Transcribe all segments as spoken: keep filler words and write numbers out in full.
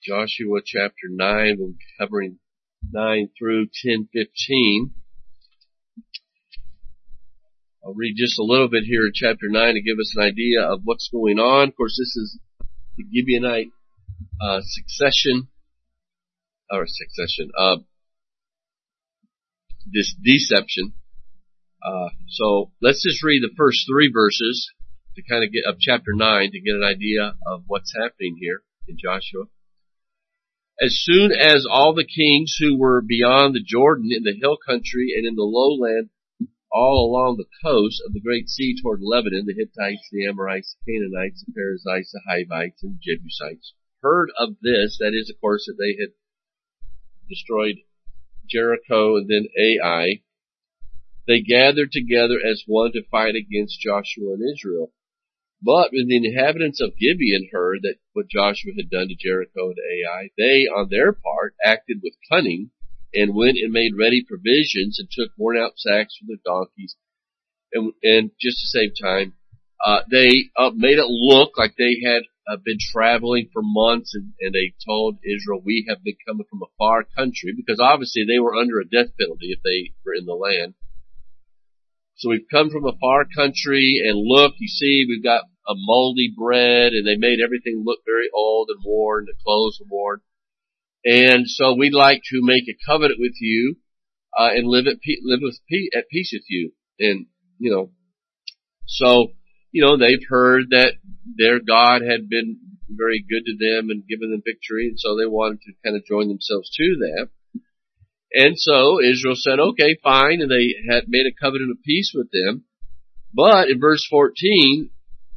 Joshua chapter nine. We'll be covering nine through ten fifteen. I'll read just a little bit here in chapter nine to give us an idea of what's going on. Of course, this is the Gibeonite uh, succession, or succession, uh, this deception. Uh, so let's just read the first three verses to kind of get of chapter nine to get an idea of what's happening here in Joshua. As soon as all the kings who were beyond the Jordan in the hill country and in the lowland all along the coast of the great sea toward Lebanon, the Hittites, the Amorites, the Canaanites, the Perizzites, the Hivites, and the Jebusites, heard of this, that is, of course, that they had destroyed Jericho and then Ai, they gathered together as one to fight against Joshua and Israel. But when the inhabitants of Gibeon heard that what Joshua had done to Jericho and Ai, they, on their part, acted with cunning and went and made ready provisions and took worn out sacks for their donkeys. And, and just to save time, uh, they uh, made it look like they had uh, been traveling for months, and, and they told Israel, we have been coming from a far country, because obviously they were under a death penalty if they were in the land. So we've come from a far country, and look, you see, we've got a moldy bread, and they made everything look very old and worn, the clothes were worn. And so we'd like to make a covenant with you, uh, and live at, pe- live with pe- at peace with you. And, you know, so, you know, they've heard that their God had been very good to them and given them victory, and so they wanted to kind of join themselves to that. And so Israel said, okay, fine, and they had made a covenant of peace with them. But in verse fourteen,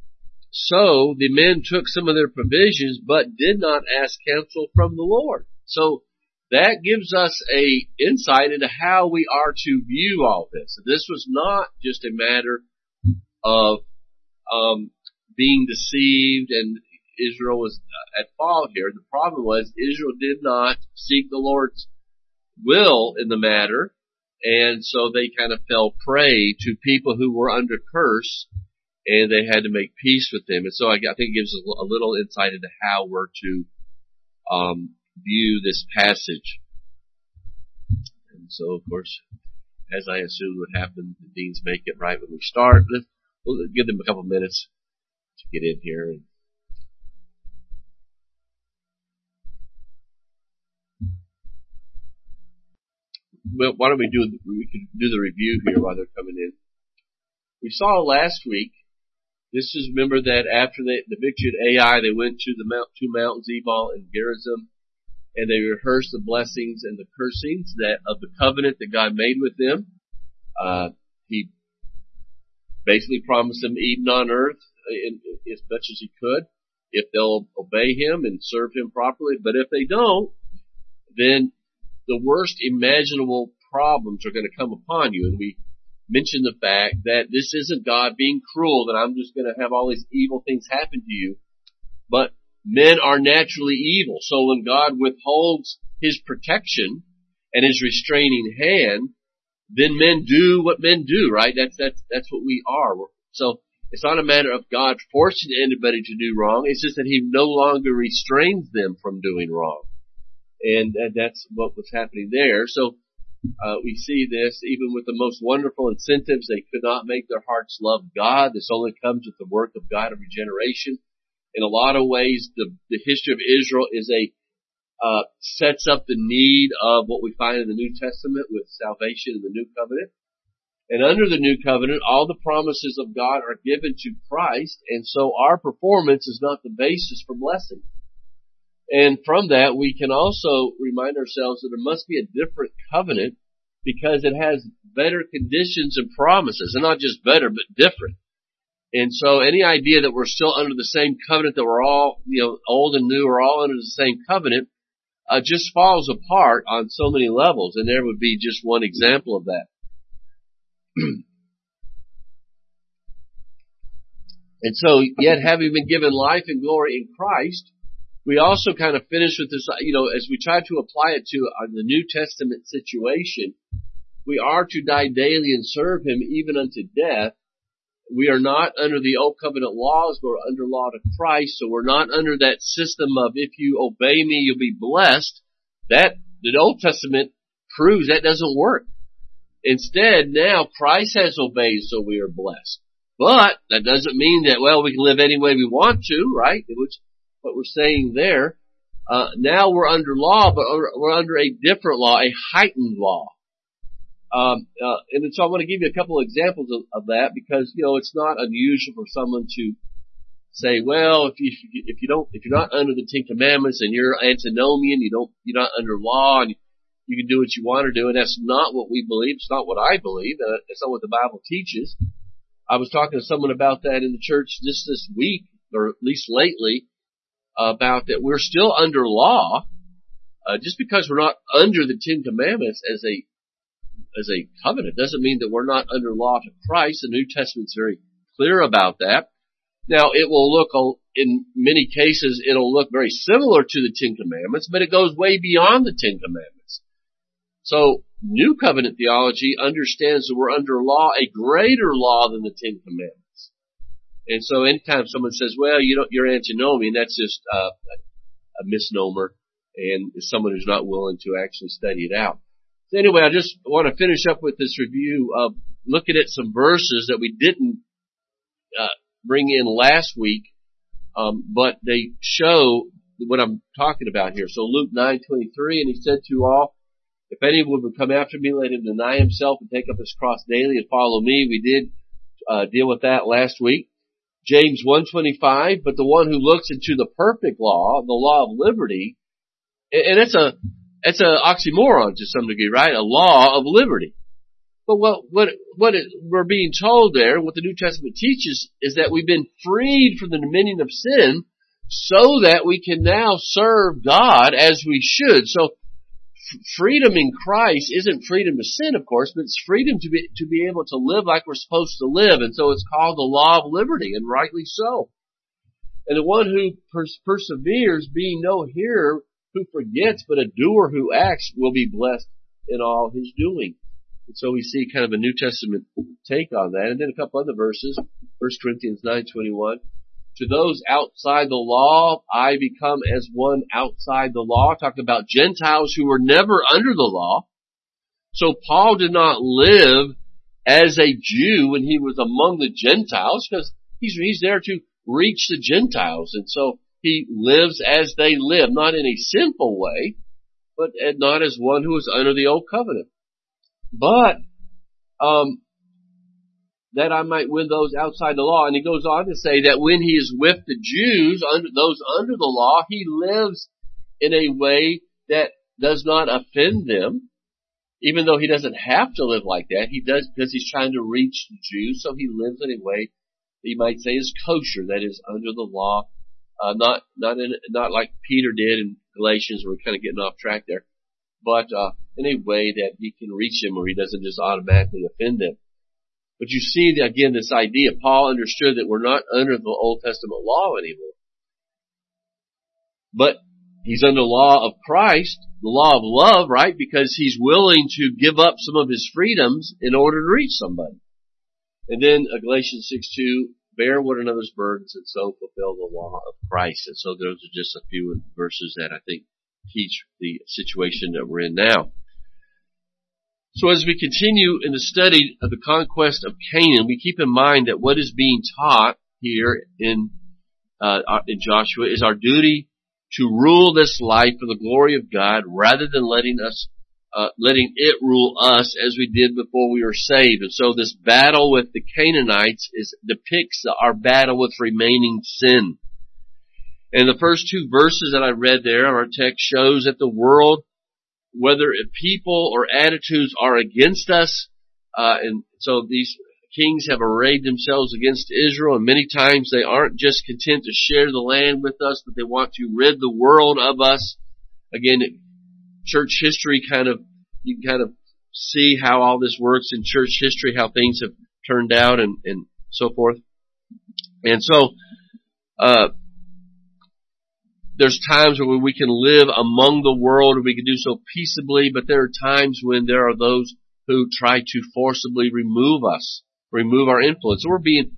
so the men took some of their provisions, but did not ask counsel from the Lord. So that gives us a insight into how we are to view all this. This was not just a matter of um, being deceived and Israel was at fault here. The problem was Israel did not seek the Lord's will in the matter, and so they kind of fell prey to people who were under curse, and they had to make peace with them. And so I, I think it gives us a little insight into how we're to um, view this passage. And so, of course, as I assumed would happen, the deans make it right when we start. Let's, we'll give them a couple minutes to get in here. And well, why don't we do, we can do the review here while they're coming in. We saw last week, this is, remember that after they, the victory at Ai, they went to the mount, two mountains, Ebal and Gerizim, and they rehearsed the blessings and the cursings that, of the covenant that God made with them. Uh, he basically promised them Eden on earth in, in, as much as he could, if they'll obey him and serve him properly. But if they don't, then the worst imaginable problems are going to come upon you. And we mentioned the fact that this isn't God being cruel, that I'm just going to have all these evil things happen to you. But men are naturally evil. So when God withholds his protection and his restraining hand, then men do what men do, right? That's, that's, that's what we are. So it's not a matter of God forcing anybody to do wrong. It's just that he no longer restrains them from doing wrong. And that's what was happening there. So uh, we see this even with the most wonderful incentives. They could not make their hearts love God. This only comes with the work of God of regeneration. In a lot of ways, the, the history of Israel is a uh, sets up the need of what we find in the New Testament with salvation in the New Covenant. And under the New Covenant, all the promises of God are given to Christ, and so our performance is not the basis for blessing. And from that, we can also remind ourselves that there must be a different covenant because it has better conditions and promises. And not just better, but different. And so any idea that we're still under the same covenant, that we're all, you know, old and new are all under the same covenant, uh, just falls apart on so many levels. And there would be just one example of that. And so, yet having been given life and glory in Christ, we also kind of finish with this, you know, as we try to apply it to uh, the New Testament situation, we are to die daily and serve him even unto death, we are not under the old covenant laws, we're under law to Christ, so we're not under that system of if you obey me, you'll be blessed. That, the Old Testament proves that doesn't work. Instead, now Christ has obeyed, so we are blessed. But that doesn't mean that, well, we can live any way we want to, right? Which what we're saying there. Uh, now we're under law, but we're under a different law, a heightened law. Um, uh, and so I want to give you a couple of examples of, of that because, you know, it's not unusual for someone to say, well, if you, if you don't, if you're not under the Ten Commandments and you're antinomian, you don't, you're not under law and you, you can do what you want to do. And that's not what we believe. It's not what I believe. Uh, it's not what the Bible teaches. I was talking to someone about that in the church just this week, or at least lately, about that we're still under law, uh, just because we're not under the Ten Commandments as a as a covenant doesn't mean that we're not under law to Christ. The New Testament's very clear about that. Now, it will look, in many cases, it'll look very similar to the Ten Commandments, but it goes way beyond the Ten Commandments. So, New Covenant theology understands that we're under law, a greater law than the Ten Commandments. And so, anytime someone says, well, you don't, you're antinomian, that's just uh, a misnomer, and it's someone who's not willing to actually study it out. So anyway, I just want to finish up with this review of looking at some verses that we didn't uh, bring in last week, um, but they show what I'm talking about here. So Luke nine twenty-three, and he said to all, if anyone would come after me, let him deny himself and take up his cross daily and follow me. We did uh, deal with that last week. James one twenty-five, but the one who looks into the perfect law, the law of liberty, and it's a It's an oxymoron to some degree, right? A law of liberty. But what, what, what it, we're being told there, what the New Testament teaches, is that we've been freed from the dominion of sin so that we can now serve God as we should. So, f- freedom in Christ isn't freedom to sin, of course, but it's freedom to be, to be able to live like we're supposed to live. And so it's called the law of liberty, and rightly so. And the one who pers- perseveres, being no hearer, who forgets, but a doer who acts will be blessed in all his doing. And so we see kind of a New Testament take on that. And then a couple other verses. First Corinthians nine twenty-one. To those outside the law, I become as one outside the law. Talking about Gentiles who were never under the law. So Paul did not live as a Jew when he was among the Gentiles, because he's, he's there to reach the Gentiles. And so he lives as they live, not in a sinful way, but not as one who is under the old covenant. But, um, that I might win those outside the law. And he goes on to say that when he is with the Jews, under those under the law, he lives in a way that does not offend them, even though he doesn't have to live like that. He does because he's trying to reach the Jews, so he lives in a way that you might say is kosher, that is under the law. Uh, not, not in, not like Peter did in Galatians, where we're kind of getting off track there, but, uh, in a way that he can reach him where he doesn't just automatically offend them. But you see, that, again, this idea, Paul understood that we're not under the Old Testament law anymore. But he's under the law of Christ, the law of love, right? Because he's willing to give up some of his freedoms in order to reach somebody. And then uh, Galatians six two, bear one another's burdens and so fulfill the law of Christ. And so those are just a few verses that I think teach the situation that we're in now. So as we continue in the study of the conquest of Canaan, we keep in mind that what is being taught here in uh, in Joshua is our duty to rule this life for the glory of God, rather than letting us uh, letting it rule us as we did before we were saved. And so this battle with the Canaanites is depicts our battle with remaining sin. And the first two verses that I read there in our text shows that the world, whether people or attitudes, are against us. Uh, and so these kings have arrayed themselves against Israel, and many times they aren't just content to share the land with us, but they want to rid the world of us. Again, church history kind of, you can kind of see how all this works in church history, how things have turned out and, and so forth. And so, uh, there's times where we can live among the world and we can do so peaceably, but there are times when there are those who try to forcibly remove us, remove our influence. So we're being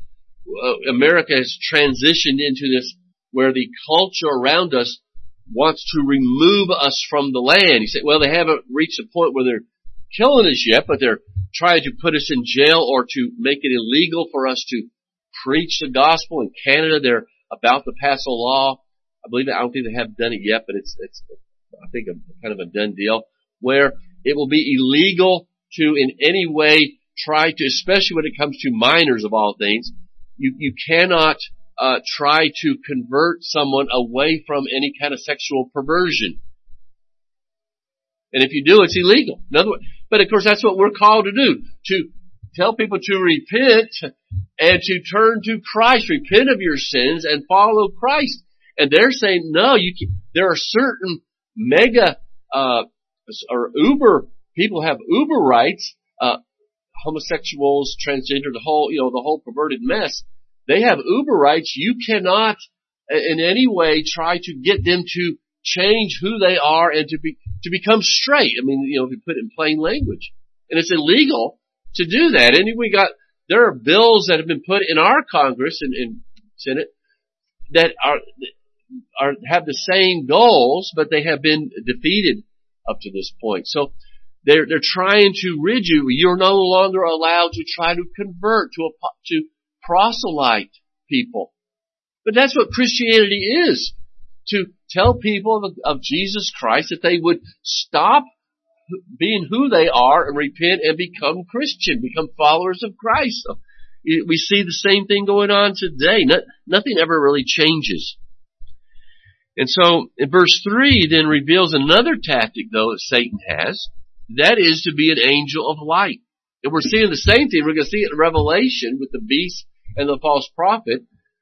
uh, America has transitioned into this where the culture around us wants to remove us from the land. You say, well, they haven't reached a point where they're killing us yet, but they're trying to put us in jail or to make it illegal for us to preach the gospel. In Canada, they're about to pass a law. I believe, I don't think they have done it yet, but it's, it's, I think a kind of a done deal where it will be illegal to in any way try to, especially when it comes to minors of all things, you, you cannot Uh, try to convert someone away from any kind of sexual perversion. And if you do, it's illegal. In other words, but of course that's what we're called to do. To tell people to repent and to turn to Christ. Repent of your sins and follow Christ. And they're saying, no, you can, there are certain mega, uh, or uber, people have uber rights, uh, homosexuals, transgender, the whole, you know, the whole perverted mess. They have uber rights. You cannot in any way try to get them to change who they are and to be, to become straight. I mean, you know, if you put it in plain language. And it's illegal to do that. And we got, there are bills that have been put in our Congress and, and Senate that are, are, have the same goals, but they have been defeated up to this point. So they're, they're trying to rid you. You're no longer allowed to try to convert to a, to proselyte people. But that's what Christianity is. To tell people of, of Jesus Christ that they would stop being who they are and repent and become Christian, become followers of Christ. So we see the same thing going on today. No, nothing ever really changes. And so in verse three then reveals another tactic though that Satan has. That is to be an angel of light. And we're seeing the same thing. We're going to see it in Revelation with the beast and the false prophet.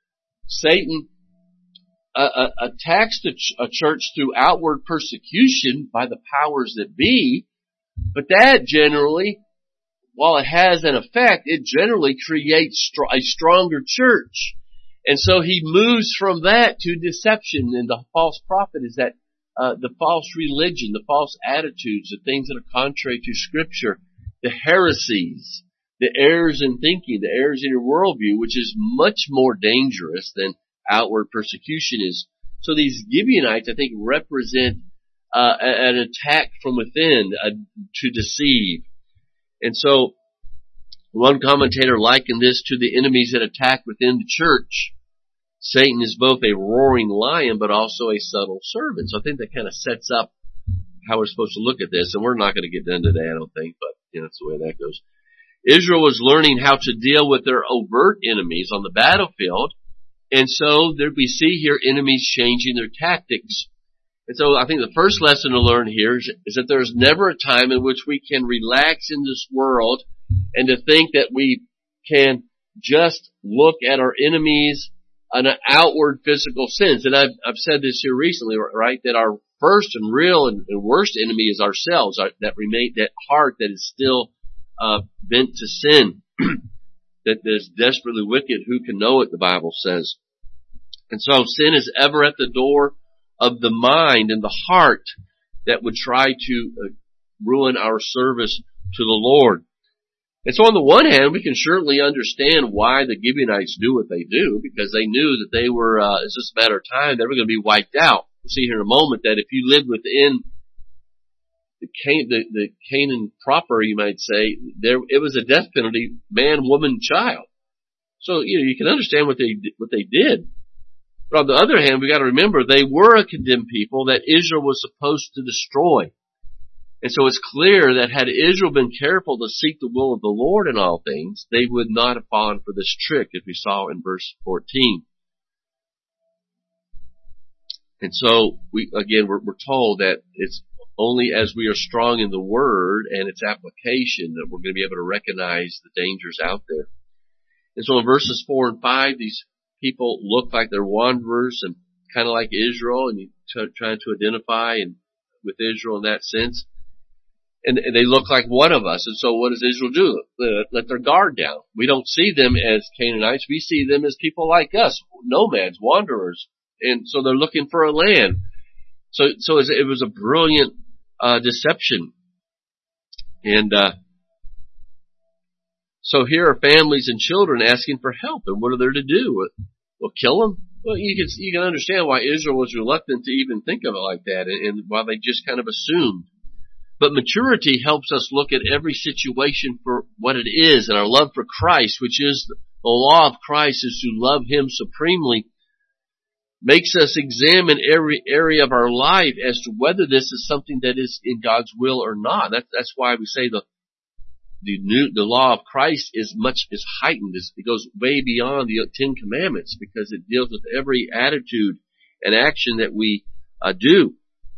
Satan uh, uh, attacks the ch- a church through outward persecution by the powers that be, but that generally, while it has an effect, it generally creates str- a stronger church. And so he moves from that to deception, and the false prophet is that uh, the false religion, the false attitudes, the things that are contrary to Scripture, the heresies, the errors in thinking, the errors in your worldview, which is much more dangerous than outward persecution is. So these Gibeonites, I think, represent uh, an attack from within uh, to deceive. And so one commentator likened this to the enemies that attack within the church. Satan is both a roaring lion, but also a subtle servant. So I think that kind of sets up how we're supposed to look at this. And we're not going to get into that, I don't think, but you know, that's the way that goes. Israel was learning how to deal with their overt enemies on the battlefield. And so there we see here enemies changing their tactics. And so I think the first lesson to learn here is, is that there's never a time in which we can relax in this world and to think that we can just look at our enemies in an outward physical sense. And I've, I've said this here recently, right, that our first and real and, and worst enemy is ourselves, our, that remain, that heart that is still uh bent to sin, that is desperately wicked. Who can know it, the Bible says. And so sin is ever at the door of the mind and the heart that would try to uh, ruin our service to the Lord. And so on the one hand, we can certainly understand why the Gibeonites do what they do, because they knew that they were, uh, it's just a matter of time, they were going to be wiped out. We'll see here in a moment that if you lived within the, Can- the, the Canaan proper, you might say, there, it was a death penalty, man, woman, child. So, you know, you can understand what they, what they did. But on the other hand, we got to remember they were a condemned people that Israel was supposed to destroy. And so it's clear that had Israel been careful to seek the will of the Lord in all things, they would not have fallen for this trick, as we saw in verse fourteen. And so we, again, we're, we're told that it's only as we are strong in the Word and its application that we're going to be able to recognize the dangers out there. And so in verses four and five, these people look like they're wanderers and kind of like Israel, and you t- trying to identify and with Israel in that sense. And they look like one of us. And so what does Israel do? Let their guard down. We don't see them as Canaanites. We see them as people like us, nomads, wanderers. And so they're looking for a land. So, so it was a brilliant, uh, deception. And, uh, So here are families and children asking for help, and what are there to do? Well, kill them? Well, you can, you can understand why Israel was reluctant to even think of it like that, and, and why they just kind of assumed. But maturity helps us look at every situation for what it is, and our love for Christ, which is the law of Christ, is to love Him supremely, makes us examine every area of our life as to whether this is something that is in God's will or not. That's, that's why we say the the new the law of Christ is much is heightened. It goes way beyond the Ten Commandments because it deals with every attitude and action that we uh, do.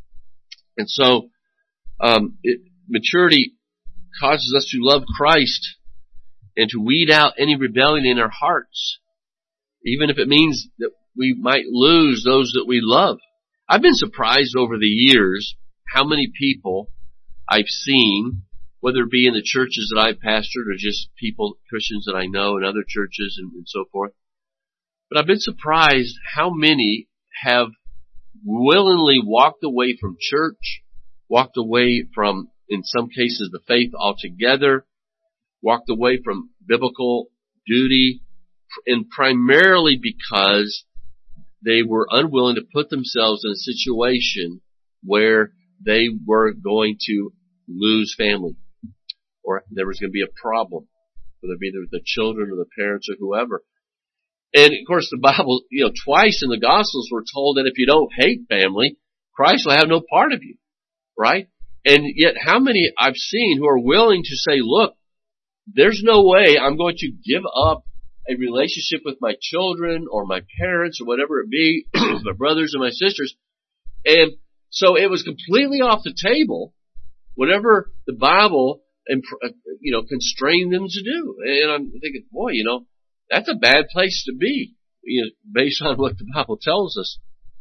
And so, um, it, maturity causes us to love Christ and to weed out any rebellion in our hearts, even if it means that we might lose those that we love. I've been surprised over the years how many people I've seen, whether it be in the churches that I've pastored or just people, Christians that I know in other churches and, and so forth. But I've been surprised how many have willingly walked away from church, walked away from, in some cases, the faith altogether, walked away from biblical duty, and primarily because they were unwilling to put themselves in a situation where they were going to lose family, or there was going to be a problem, whether it be the children or the parents or whoever. And of course the Bible, you know, twice in the Gospels we're told that if you don't hate family, Christ will have no part of you, right? And yet how many I've seen who are willing to say, look, there's no way I'm going to give up a relationship with my children or my parents or whatever it be, my brothers and my sisters. And so it was completely off the table, whatever the Bible, you know, constrained them to do. And I'm thinking, boy, you know, that's a bad place to be, you know, based on what the Bible tells us.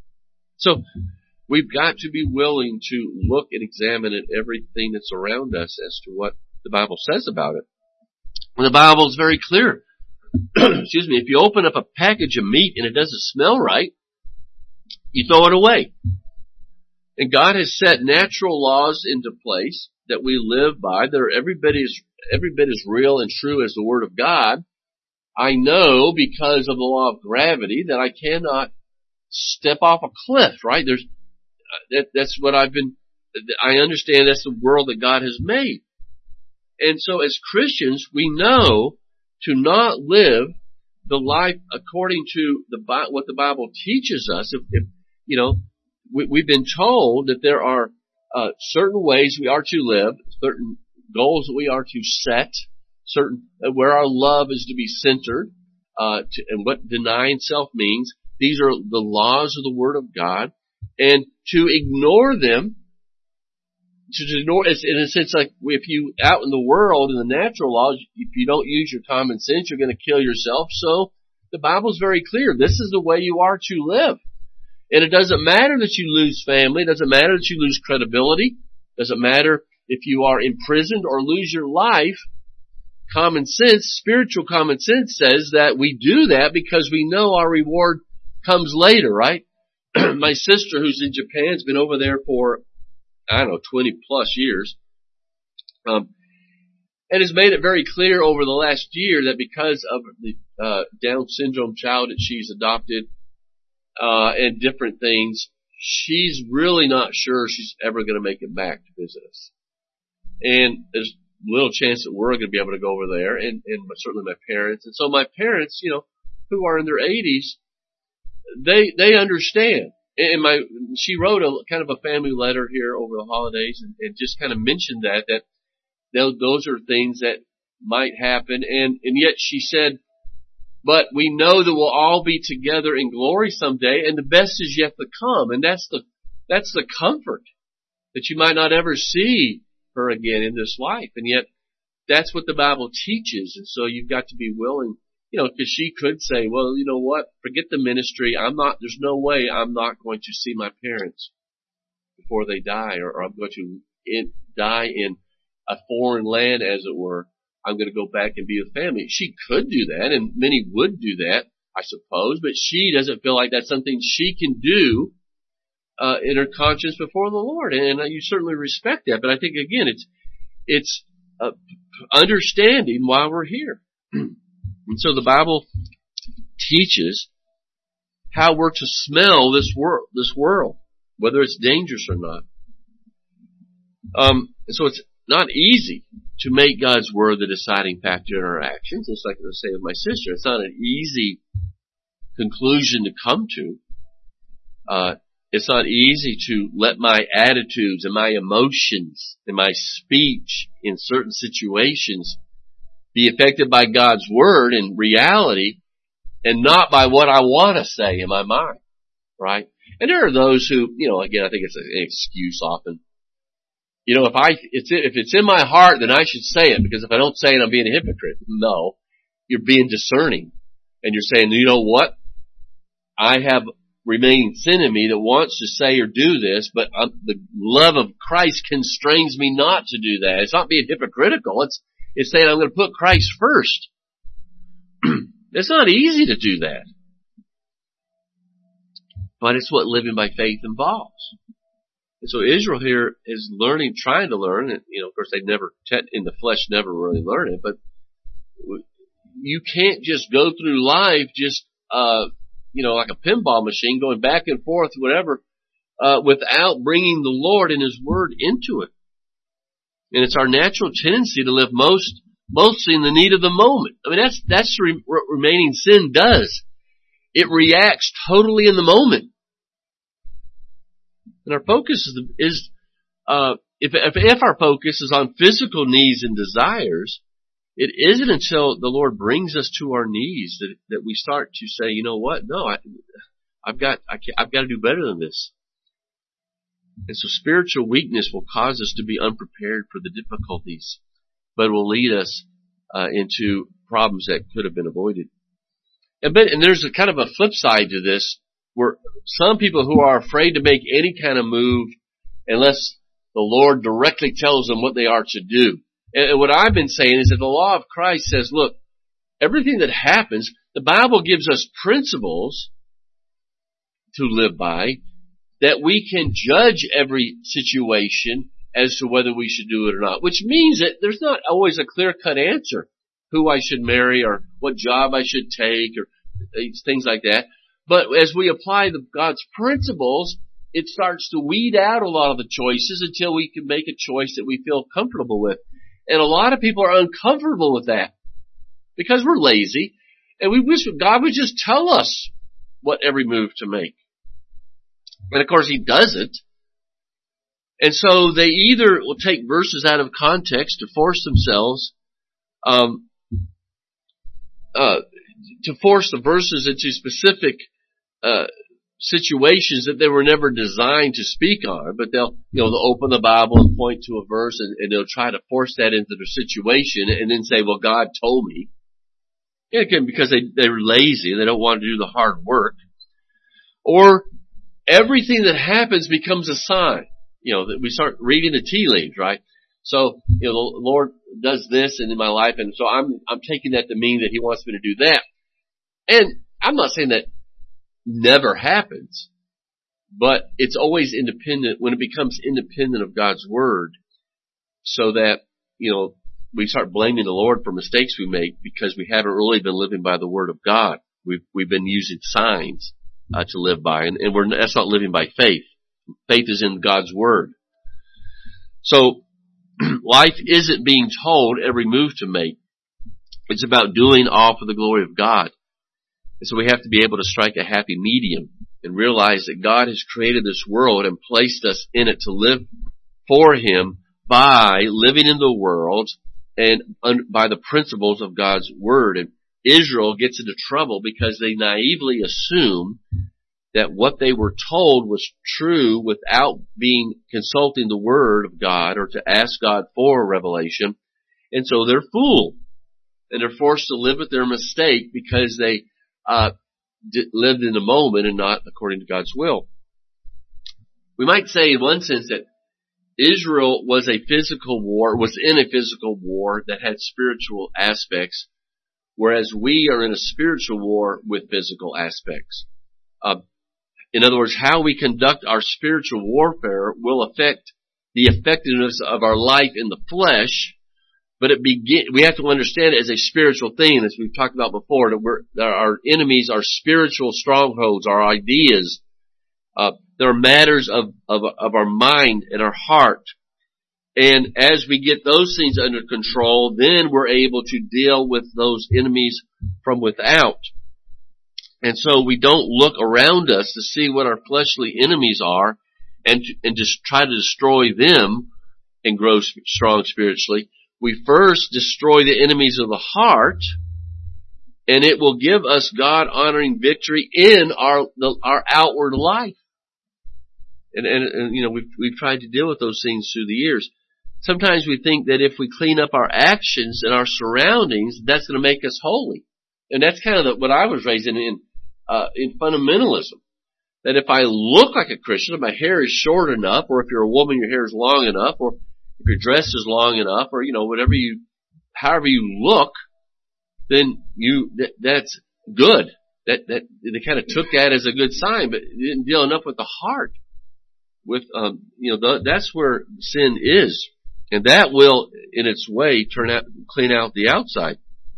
So we've got to be willing to look and examine at everything that's around us as to what the Bible says about it. And the Bible is very clear. Excuse me, if you open up a package of meat and it doesn't smell right, you throw it away. And God has set natural laws into place that we live by that are every bit as, every bit as real and true as the Word of God. I know because of the law of gravity that I cannot step off a cliff, right? There's, that, that's what I've been, I understand that's the world that God has made. And so as Christians, we know to not live the life according to the what the Bible teaches us. If, if you know, we, we've been told that there are uh, certain ways we are to live, certain goals that we are to set, certain uh, where our love is to be centered, uh, to, and what denying self means. These are the laws of the Word of God, and to ignore them. To ignore, it's in a sense like if you out in the world in the natural laws, if you don't use your common sense, you're going to kill yourself. So the Bible's very clear. This is the way you are to live. And it doesn't matter that you lose family. It doesn't matter that you lose credibility. It doesn't matter if you are imprisoned or lose your life. Common sense, spiritual common sense says that we do that because we know our reward comes later, right? My sister who's in Japan has been over there for I don't know, twenty plus years, um, and has made it very clear over the last year that because of the uh, Down syndrome child that she's adopted, uh, and different things, she's really not sure she's ever going to make it back to visit us. And there's little chance that we're going to be able to go over there, and, and certainly my parents. And so my parents, you know, who are in their eighties, they they understand. And my, she wrote a kind of a family letter here over the holidays and, and just kind of mentioned that, that those are things that might happen. And, and yet she said, but we know that we'll all be together in glory someday and the best is yet to come. And that's the, that's the comfort that you might not ever see her again in this life. And yet that's what the Bible teaches. And so you've got to be willing. You know, because she could say, well, you know what, forget the ministry. I'm not, there's no way I'm not going to see my parents before they die, or, or I'm going to in, die in a foreign land, as it were. I'm going to go back and be with family. She could do that, and many would do that, I suppose, but she doesn't feel like that's something she can do uh, in her conscience before the Lord, and uh, you certainly respect that. But I think, again, it's, it's, uh, understanding why we're here. And so the Bible teaches how we're to smell this world, this world, whether it's dangerous or not. Um, so it's not easy to make God's word the deciding factor in our actions. It's like I was saying with my sister. It's not an easy conclusion to come to. Uh, it's not easy to let my attitudes and my emotions and my speech in certain situations be affected by God's word in reality and not by what I want to say in my mind, right? And there are those who, you know, again, I think it's an excuse often. You know, if I, it's, if it's in my heart, then I should say it, because if I don't say it, I'm being a hypocrite. No. You're being discerning. And you're saying, you know what? I have remaining sin in me that wants to say or do this, but um, the love of Christ constrains me not to do that. It's not being hypocritical. It's, it's saying I'm going to put Christ first. It's not easy to do that. But it's what living by faith involves. And so Israel here is learning, trying to learn, and, you know, of course they never, in the flesh never really learn it, but you can't just go through life just, uh, you know, like a pinball machine going back and forth, whatever, uh, without bringing the Lord and His Word into it. And it's our natural tendency to live most, mostly in the need of the moment. I mean, that's, that's what remaining sin does. It reacts totally in the moment. And our focus is, is uh, if, if, if our focus is on physical needs and desires, it isn't until the Lord brings us to our knees that, that we start to say, you know what? No, I, I've got, I can't, I've got to do better than this. And so spiritual weakness will cause us to be unprepared for the difficulties, but will lead us uh, into problems that could have been avoided. And, but, and there's a kind of a flip side to this, where some people who are afraid to make any kind of move unless the Lord directly tells them what they are to do. And what I've been saying is that the law of Christ says, look, everything that happens, the Bible gives us principles to live by that we can judge every situation as to whether we should do it or not, which means that there's not always a clear-cut answer who I should marry or what job I should take or things like that. But as we apply the, God's principles, it starts to weed out a lot of the choices until we can make a choice that we feel comfortable with. And a lot of people are uncomfortable with that because we're lazy and we wish God would just tell us what every move to make. And of course He doesn't. And so they either will take verses out of context to force themselves, um, uh, to force the verses into specific uh, situations that they were never designed to speak on, but they'll, you know, they'll open the Bible and point to a verse and, and they'll try to force that into their situation and then say, well, God told me. And again, because they, they're lazy, they don't want to do the hard work. Or everything that happens becomes a sign. You know, that we start reading the tea leaves, right? So, you know, the Lord does this in my life, and so I'm, I'm taking that to mean that He wants me to do that. And I'm not saying that never happens, but it's always independent when it becomes independent of God's Word, so that, you know, we start blaming the Lord for mistakes we make because we haven't really been living by the Word of God. We've, we've been using signs, uh, to live by, and, and we're, that's not living by faith. Faith is in God's Word. So, life isn't being told every move to make. It's about doing all for the glory of God. And so we have to be able to strike a happy medium and realize that God has created this world and placed us in it to live for Him by living in the world and by the principles of God's Word. And Israel gets into trouble because they naively assume that what they were told was true without being consulting the Word of God or to ask God for a revelation. And so they're fooled. And they're forced to live with their mistake because they uh lived in the moment and not according to God's will. We might say in one sense that Israel was a physical war, was in a physical war that had spiritual aspects, whereas we are in a spiritual war with physical aspects. Uh, In other words, how we conduct our spiritual warfare will affect the effectiveness of our life in the flesh But it begin, we have to understand it as a spiritual thing, as we've talked about before, that we're, that our enemies are spiritual strongholds, our ideas. Uh, they're matters of, of, of our mind and our heart. And as we get those things under control, then we're able to deal with those enemies from without. And so we don't look around us to see what our fleshly enemies are and, and just try to destroy them and grow strong spiritually. We first destroy the enemies of the heart, and it will give us God-honoring victory in our the, our outward life. And, and, and you know, we've we've tried to deal with those things through the years. Sometimes we think that if we clean up our actions and our surroundings, that's going to make us holy. And that's kind of the, what I was raised in in, uh, in fundamentalism. That if I look like a Christian, if my hair is short enough, or if you're a woman, your hair is long enough, or if your dress is long enough, or, you know, whatever you, however you look, then you, that, that's good. That, that, they kind of took that as a good sign, but it didn't deal enough with the heart. With, um, you know, the, that's where sin is. And that will, in its way, turn out, clean out the outside.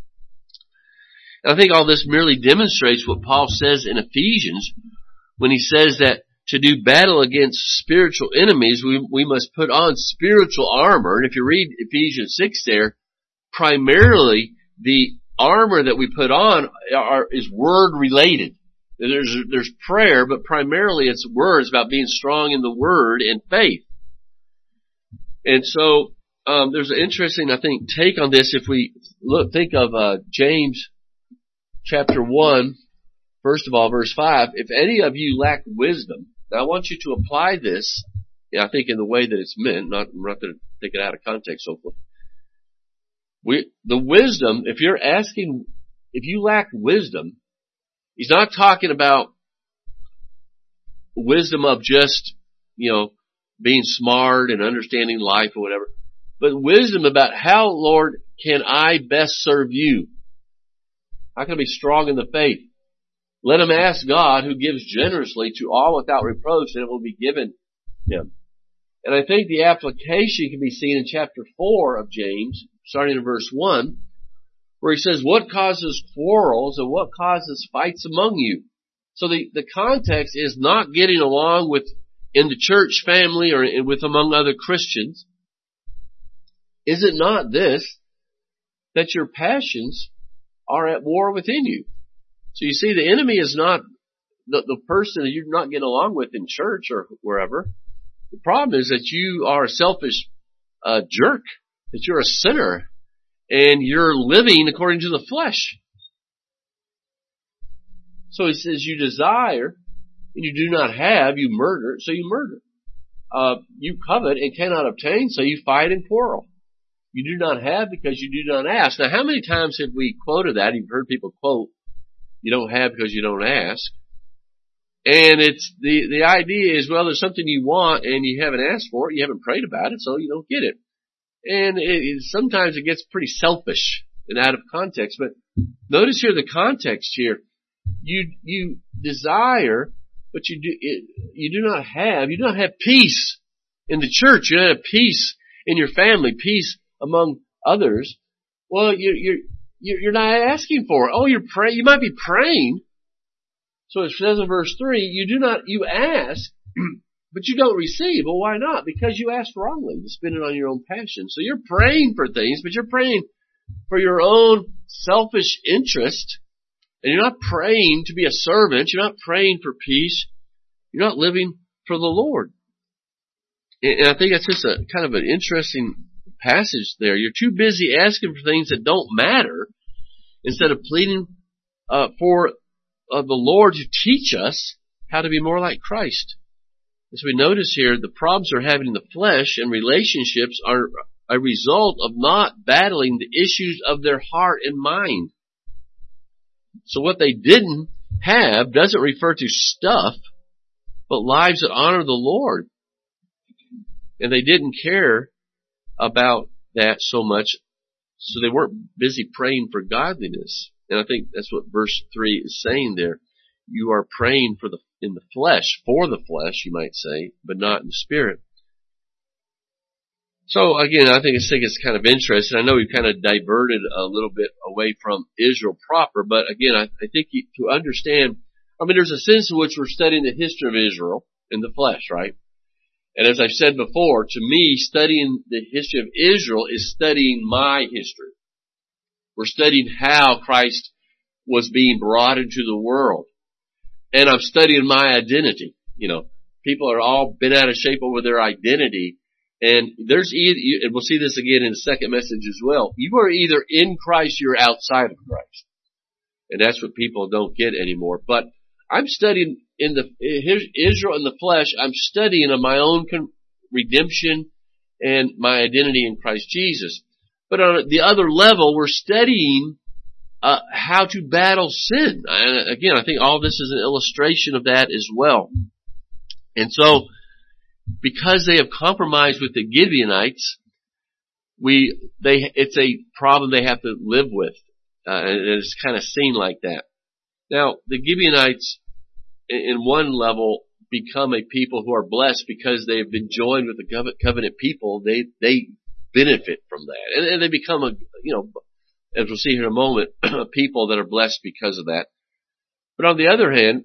And I think all this merely demonstrates what Paul says in Ephesians when he says that to do battle against spiritual enemies, we, we must put on spiritual armor. And if you read Ephesians six there, primarily the armor that we put on are, is word related. There's, there's prayer, but primarily it's words about being strong in the word and faith. And so, um, there's an interesting, I think, take on this if we look, think of, uh, James chapter one, first of all, verse five. If any of you lack wisdom, now I want you to apply this, I think, in the way that it's meant, not, not to take it out of context, so forth. We, the wisdom, if you're asking, if you lack wisdom, he's not talking about wisdom of just, you know, being smart and understanding life or whatever, but wisdom about how, Lord, can I best serve you? How can I be strong in the faith? Let him ask God, who gives generously to all without reproach, and it will be given him. And I think the application can be seen in chapter four of James, starting in verse one, where he says, what causes quarrels and what causes fights among you? So the, the context is not getting along with in the church family or with among other Christians. Is it not this, that your passions are at war within you? So you see, the enemy is not the, the person that you're not getting along with in church or wherever. The problem is that you are a selfish uh, jerk, that you're a sinner, and you're living according to the flesh. So he says you desire, and you do not have, you murder, so you murder. Uh, you covet and cannot obtain, so you fight and quarrel. You do not have because you do not ask. Now, how many times have we quoted that? You've heard people quote, you don't have because you don't ask. And it's, the, the idea is, well, there's something you want and you haven't asked for it, you haven't prayed about it, so you don't get it. And it, it, sometimes it gets pretty selfish and out of context, but notice here the context here. You, you desire, but you do, it, you do not have, you do not have peace in the church, you don't have peace in your family, peace among others. Well, you, you're, you're not asking for it. Oh, you're praying, you might be praying. So it says in verse three, you do not, you ask, but you don't receive. Well, why not? Because you asked wrongly to spend it on your own passion. So you're praying for things, but you're praying for your own selfish interest. And you're not praying to be a servant. You're not praying for peace. You're not living for the Lord. And I think that's just a kind of an interesting passage there. You're too busy asking for things that don't matter instead of pleading uh, for uh, the Lord to teach us how to be more like Christ. As we notice here, the problems they're having in the flesh and relationships are a result of not battling the issues of their heart and mind. So what they didn't have doesn't refer to stuff, but lives that honor the Lord. And they didn't care about that so much, so they weren't busy praying for godliness. And I think that's what verse three is saying there. You are praying for the, in the flesh, for the flesh, you might say, but not in the spirit. So again, I think, I think it's kind of interesting. I know we've kind of diverted a little bit away from Israel proper, but again, I, I think you, to understand, I mean, there's a sense in which we're studying the history of Israel in the flesh, right? And as I've said before, to me, studying the history of Israel is studying my history. We're studying how Christ was being brought into the world. And I'm studying my identity. You know, people are all bent out of shape over their identity. And there's either, and we'll see this again in the second message as well. You are either in Christ, you're outside of Christ. And that's what people don't get anymore. But I'm studying in the, Israel in the flesh, I'm studying on my own redemption and my identity in Christ Jesus. But on the other level, we're studying uh, how to battle sin. And again, I think all this is an illustration of that as well. And so, because they have compromised with the Gibeonites, we they it's a problem they have to live with, uh, and it's kind of seen like that. Now, the Gibeonites, in one level, become a people who are blessed because they have been joined with the covenant people. They they benefit from that, and, and they become a you know, as we'll see here in a moment, people that are blessed because of that. But on the other hand,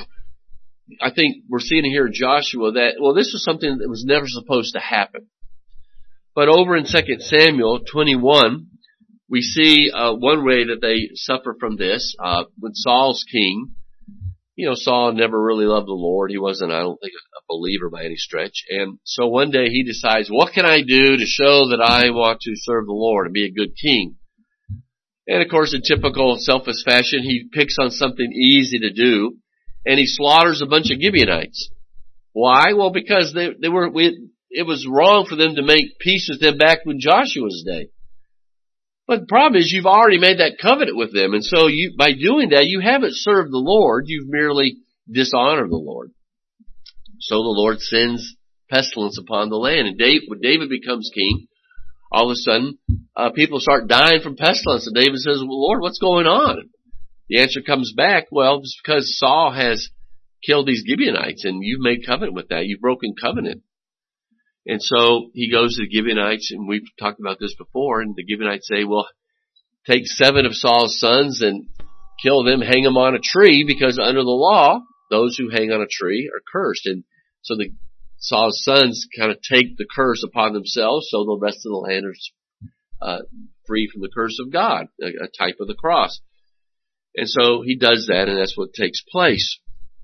I think we're seeing here in Joshua that, well, this was something that was never supposed to happen. But over in Second Samuel twenty-one, we see uh, one way that they suffer from this. Uh, when Saul's king, you know, Saul never really loved the Lord. He wasn't, I don't think, a believer by any stretch. And so one day he decides, what can I do to show that I want to serve the Lord and be a good king? And of course, in typical selfish fashion, he picks on something easy to do. And he slaughters a bunch of Gibeonites. Why? Well, because they, they were, we, it was wrong for them to make peace with them back in Joshua's day. But the problem is you've already made that covenant with them. And so you, by doing that, you haven't served the Lord. You've merely dishonored the Lord. So the Lord sends pestilence upon the land. And David, when David becomes king, all of a sudden, uh, people start dying from pestilence. And David says, well, Lord, what's going on? The answer comes back, well, it's because Saul has killed these Gibeonites and you've made covenant with that. You've broken covenant. And so he goes to the Gibeonites, and we've talked about this before, and the Gibeonites say, well, take seven of Saul's sons and kill them, hang them on a tree, because under the law, those who hang on a tree are cursed. And so the Saul's sons kind of take the curse upon themselves, so the rest of the land is uh, free from the curse of God, a, a type of the cross. And so he does that, and that's what takes place.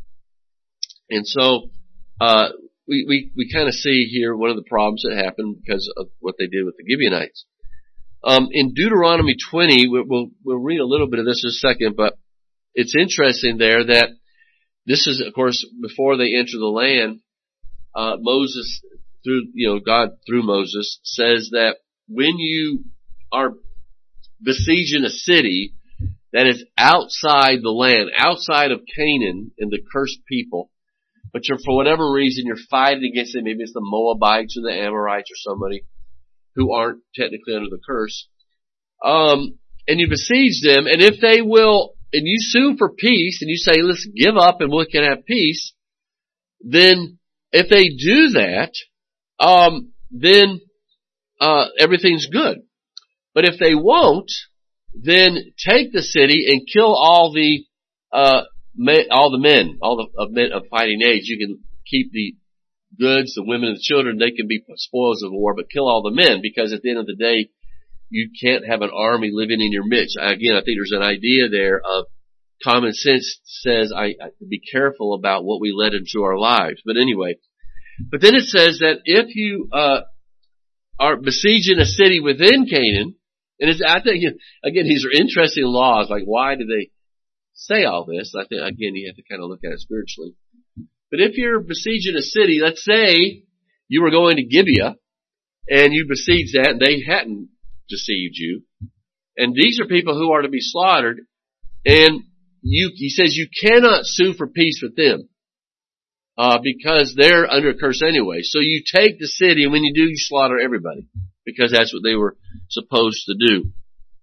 And so, uh, we, we, we kind of see here one of the problems that happened because of what they did with the Gibeonites. Um, in Deuteronomy twenty, we'll, we'll read a little bit of this in a second, but it's interesting there that this is, of course, before they enter the land, uh, Moses, through, you know, God through Moses says that when you are besieging a city that is outside the land, outside of Canaan and the cursed people, but you're, for whatever reason, you're fighting against them. Maybe it's the Moabites or the Amorites or somebody who aren't technically under the curse. Um, and you besiege them, and if they will, and you sue for peace, and you say, let's give up and we can have peace, then if they do that, um, then, uh, everything's good. But if they won't, then take the city and kill all the, uh, men, all the men, all the of men of fighting age. You can keep the goods, the women and the children, they can be spoils of war, but kill all the men, because at the end of the day, you can't have an army living in your midst. Again, I think there's an idea there of common sense says I, I be careful about what we let into our lives. But anyway, but then it says that if you uh are besieging a city within Canaan, and it's, I think, again, these are interesting laws. Like, why do they say all this? I think, again, you have to kind of look at it spiritually. But if you're besieging a city, let's say you were going to Gibeah, and you besieged that, and they hadn't deceived you, and these are people who are to be slaughtered, and you, he says you cannot sue for peace with them, uh, because they're under a curse anyway. So you take the city, and when you do, you slaughter everybody, because that's what they were supposed to do.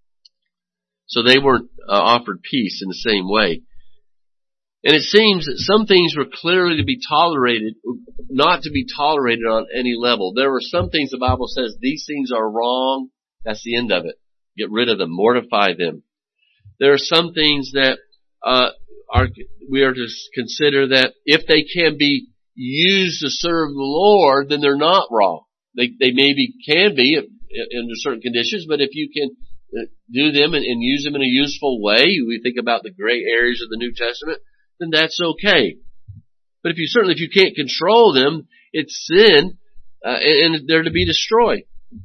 So they weren't uh, offered peace in the same way. And it seems that some things were clearly to be tolerated not to be tolerated on any level. There are some things the Bible says, these things are wrong. That's the end of it. Get rid of them. Mortify them. There are some things that uh are we are to consider that if they can be used to serve the Lord, then they're not wrong. They they maybe can be under certain conditions, but if you can do them and, and use them in a useful way, we think about the gray areas of the New Testament, then that's okay. But if you certainly if you can't control them, it's sin, uh, and, and they're to be destroyed.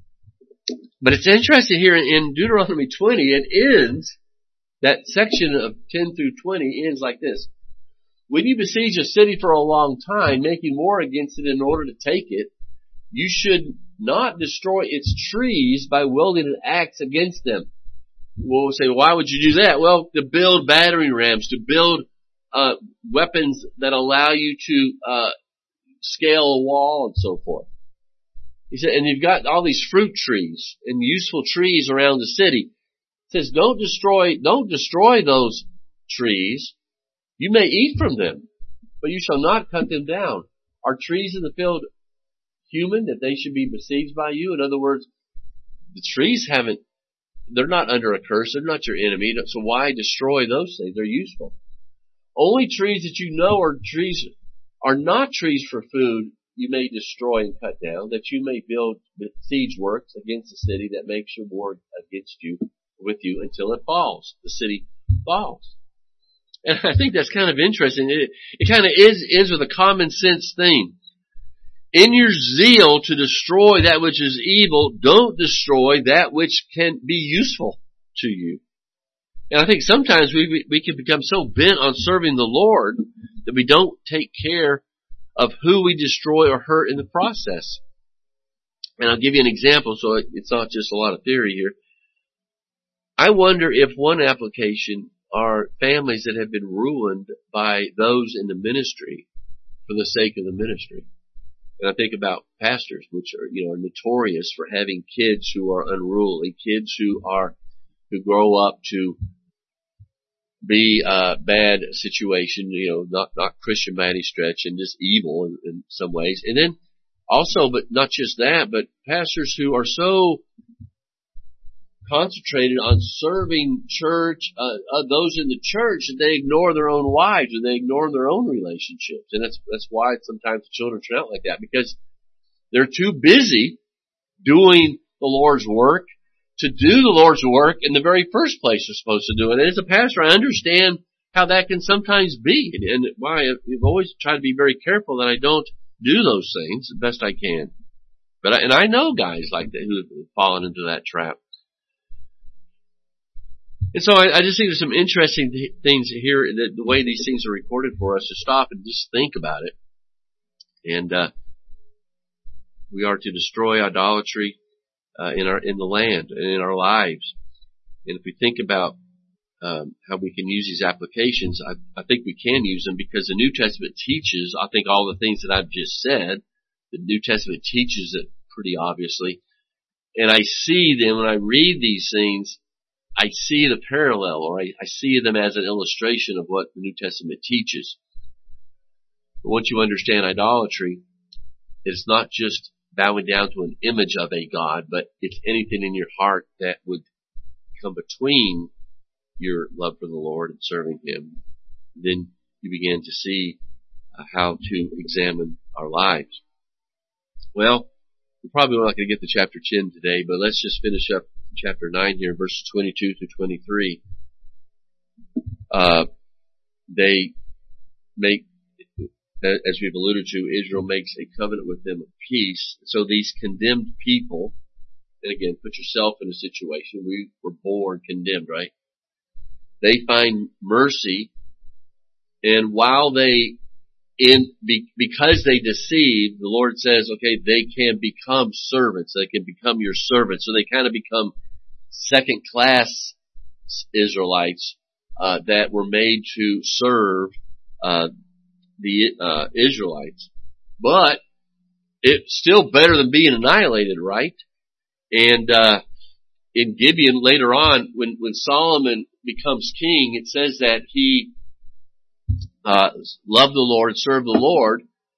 But it's interesting here in Deuteronomy twenty, it ends, that section of ten through twenty ends like this. When you besiege a city for a long time, making war against it in order to take it, you should not destroy its trees by wielding an axe against them. We'll say, why would you do that? Well, to build battering rams, to build uh weapons that allow you to uh scale a wall and so forth. He said, and you've got all these fruit trees and useful trees around the city. He says, don't destroy, don't destroy those trees. You may eat from them, but you shall not cut them down. Are trees in the field human that they should be besieged by you? In other words, the trees haven't, they're not under a curse. They're not your enemy. So why destroy those things? They're useful. Only trees that you know are trees, are not trees for food, you may destroy and cut down, that you may build siege works against the city that makes your war against you, with you until it falls. The city falls. And I think that's kind of interesting. It, it kind of is, ends with a common sense thing. In your zeal to destroy that which is evil, don't destroy that which can be useful to you. And I think sometimes we, we can become so bent on serving the Lord that we don't take care of who we destroy or hurt in the process. And I'll give you an example so it's not just a lot of theory here. I wonder if one application are families that have been ruined by those in the ministry for the sake of the ministry. And I think about pastors, which are, you know, are notorious for having kids who are unruly, kids who are, who grow up to be a bad situation, you know, not, not Christian by any stretch, and just evil in, in some ways. And then also, but not just that, but pastors who are so concentrated on serving church, uh, uh, those in the church, that they ignore their own wives and they ignore their own relationships. And that's, that's why sometimes the children turn out like that, because they're too busy doing the Lord's work to do the Lord's work in the very first place they're supposed to do it. And as a pastor, I understand how that can sometimes be, and why I've always tried to be very careful that I don't do those things the best I can. But I, and I know guys like that who have fallen into that trap. And so I, I just think there's some interesting th- things here, that the way these things are recorded for us, to stop and just think about it. And uh we are to destroy idolatry uh, in our in the land and in our lives. And if we think about um, how we can use these applications, I, I think we can use them, because the New Testament teaches, I think, all the things that I've just said. The New Testament teaches it pretty obviously. And I see them when I read these things, I see the parallel, or I, I see them as an illustration of what the New Testament teaches. But once you understand idolatry, it's not just bowing down to an image of a god, but it's anything in your heart that would come between your love for the Lord and serving Him. Then you begin to see uh, how to examine our lives. Well, we're probably not going to get to chapter ten today, but let's just finish up chapter nine here, verses twenty-two through twenty-three. Uh, they make, as we've alluded to, Israel makes a covenant with them of peace. So these condemned people, and again, put yourself in a situation, we were born condemned, right? They find mercy, and while they, in, be, because they deceive, the Lord says, okay, they can become servants, they can become your servants, so they kind of become second class Israelites, uh, that were made to serve, uh, the uh, Israelites. But it's still better than being annihilated, right? And uh in Gibeon later on, when when Solomon becomes king, it says that he uh loved the Lord, served the Lord,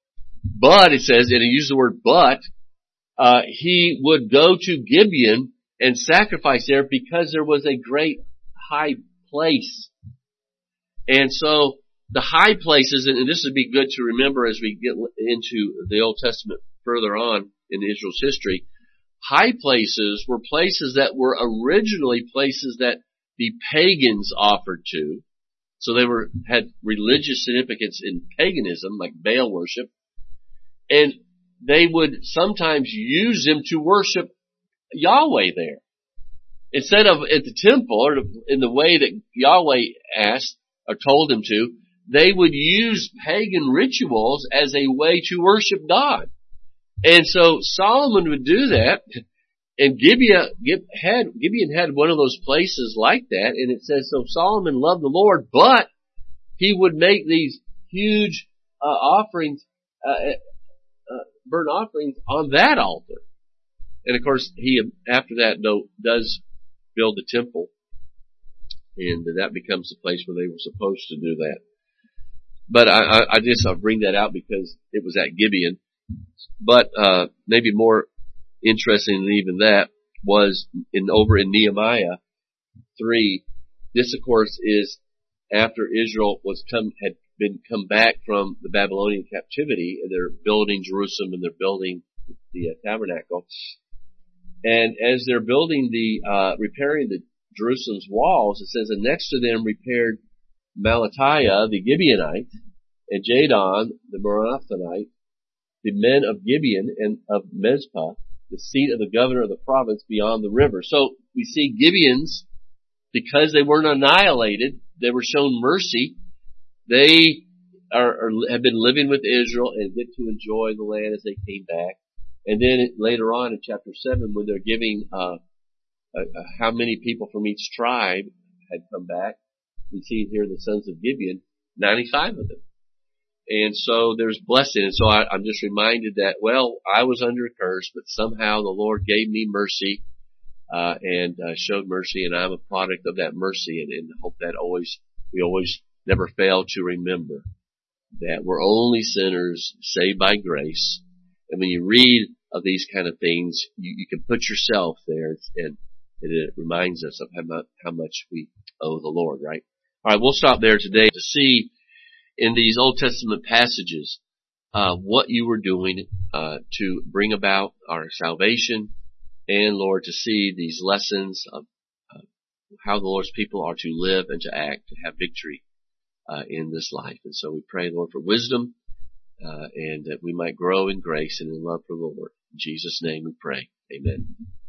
But, it says, and he used the word but, uh, he would go to Gibeon and sacrifice there because there was a great high place. And so, the high places, and this would be good to remember as we get into the Old Testament further on in Israel's history, high places were places that were originally places that the pagans offered to. So they were, had religious significance in paganism, like Baal worship. And they would sometimes use them to worship Yahweh there. Instead of at the temple, or in the way that Yahweh asked, or told them to, they would use pagan rituals as a way to worship God. And so Solomon would do that, and Gibeah had, Gibeon had one of those places like that, and it says, so Solomon loved the Lord, but he would make these huge uh, offerings, uh, uh, burnt offerings on that altar. And of course, he, after that, though, does build the temple, and that becomes the place where they were supposed to do that. But I, I, I just, I'll bring that out because it was at Gibeon. But, uh, maybe more interesting than even that was in, over in Nehemiah three. This, of course, is after Israel was come, had been come back from the Babylonian captivity, and they're building Jerusalem and they're building the uh, tabernacle. And as they're building the, uh, repairing the Jerusalem's walls, it says, and next to them repaired Melatiah the Gibeonite, and Jadon the Meronothite, the men of Gibeon and of Mizpah, the seat of the governor of the province beyond the river. So we see Gibeons, because they weren't annihilated, they were shown mercy. They are, are have been living with Israel and get to enjoy the land as they came back. And then later on in chapter seven, when they're giving uh, uh, how many people from each tribe had come back, we see here the sons of Gibeon, ninety-five of them. And so there's blessing. And so I, I'm just reminded that, well, I was under a curse, but somehow the Lord gave me mercy, uh, and uh, showed mercy, and I'm a product of that mercy, and, and hope that always, we always never fail to remember that we're only sinners saved by grace. And when you read of these kind of things, you, you can put yourself there, and it, it reminds us of how much, how much we owe the Lord, right? All right, we'll stop there today to see in these Old Testament passages uh, what you were doing uh, to bring about our salvation, and Lord, to see these lessons of uh, how the Lord's people are to live and to act, to have victory uh, in this life. And so we pray, Lord, for wisdom, uh, and that we might grow in grace and in love for the Lord. In Jesus' name we pray. Amen.